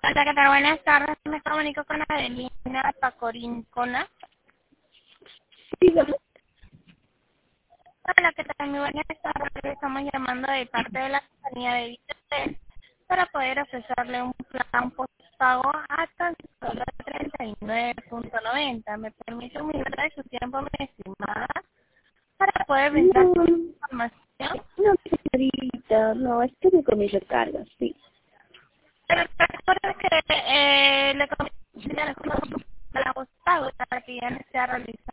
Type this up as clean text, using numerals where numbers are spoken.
Hola, ¿qué tal? Buenas tardes. Me comunico con Adelina Pacorincona. Dígame. Hola, ¿qué tal? Muy buenas tardes. Estamos llamando de parte de la compañía de Vitel para poder ofrecerle un plan postpago a tan solo 39.90. ¿Me permite un minuto de su tiempo, mi estimada, para poder brindar No, información? no, señorita, no, estoy con mi recarga, sí. Pero recuerda que le comenté la postpago para que ya no sea realizado